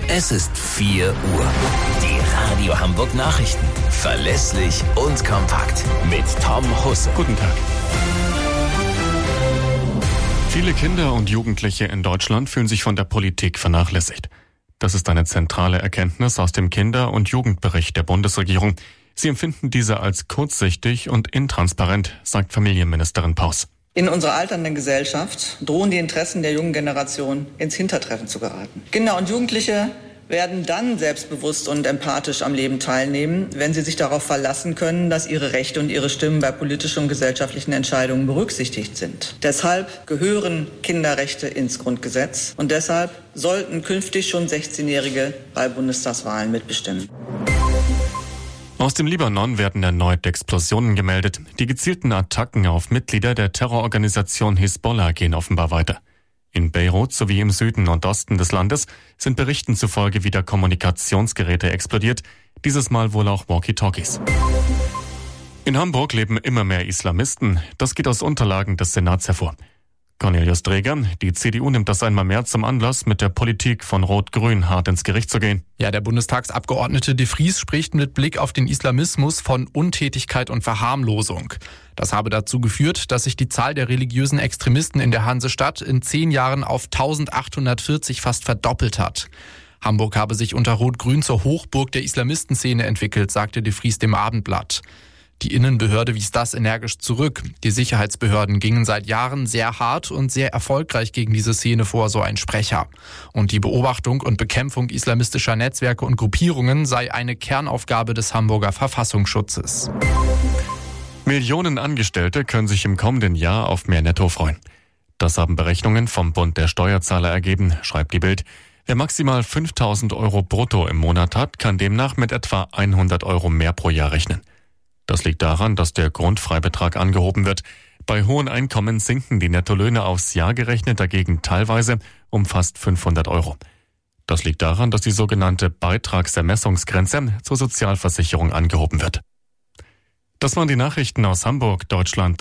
Es ist 4 Uhr. Die Radio Hamburg Nachrichten. Verlässlich und kompakt. Mit Tom Husse. Guten Tag. Viele Kinder und Jugendliche in Deutschland fühlen sich von der Politik vernachlässigt. Das ist eine zentrale Erkenntnis aus dem Kinder- und Jugendbericht der Bundesregierung. Sie empfinden diese als kurzsichtig und intransparent, sagt Familienministerin Paus. In unserer alternden Gesellschaft drohen die Interessen der jungen Generation ins Hintertreffen zu geraten. Kinder und Jugendliche werden dann selbstbewusst und empathisch am Leben teilnehmen, wenn sie sich darauf verlassen können, dass ihre Rechte und ihre Stimmen bei politischen und gesellschaftlichen Entscheidungen berücksichtigt sind. Deshalb gehören Kinderrechte ins Grundgesetz und deshalb sollten künftig schon 16-Jährige bei Bundestagswahlen mitbestimmen. Aus dem Libanon werden erneut Explosionen gemeldet. Die gezielten Attacken auf Mitglieder der Terrororganisation Hisbollah gehen offenbar weiter. In Beirut sowie im Süden und Osten des Landes sind Berichten zufolge wieder Kommunikationsgeräte explodiert, dieses Mal wohl auch Walkie-Talkies. In Hamburg leben immer mehr Islamisten. Das geht aus Unterlagen des Senats hervor. Cornelius Dreger, die CDU nimmt das einmal mehr zum Anlass, mit der Politik von Rot-Grün hart ins Gericht zu gehen. Ja, der Bundestagsabgeordnete de Vries spricht mit Blick auf den Islamismus von Untätigkeit und Verharmlosung. Das habe dazu geführt, dass sich die Zahl der religiösen Extremisten in der Hansestadt in 10 Jahren auf 1840 fast verdoppelt hat. Hamburg habe sich unter Rot-Grün zur Hochburg der Islamistenszene entwickelt, sagte de Vries dem Abendblatt. Die Innenbehörde wies das energisch zurück. Die Sicherheitsbehörden gingen seit Jahren sehr hart und sehr erfolgreich gegen diese Szene vor, so ein Sprecher. Und die Beobachtung und Bekämpfung islamistischer Netzwerke und Gruppierungen sei eine Kernaufgabe des Hamburger Verfassungsschutzes. Millionen Angestellte können sich im kommenden Jahr auf mehr Netto freuen. Das haben Berechnungen vom Bund der Steuerzahler ergeben, schreibt die Bild. Wer maximal 5.000 Euro brutto im Monat hat, kann demnach mit etwa 100 Euro mehr pro Jahr rechnen. Das liegt daran, dass der Grundfreibetrag angehoben wird. Bei hohen Einkommen sinken die Nettolöhne aufs Jahr gerechnet dagegen teilweise um fast 500 Euro. Das liegt daran, dass die sogenannte Beitragsermessungsgrenze zur Sozialversicherung angehoben wird. Das waren die Nachrichten aus Hamburg, Deutschland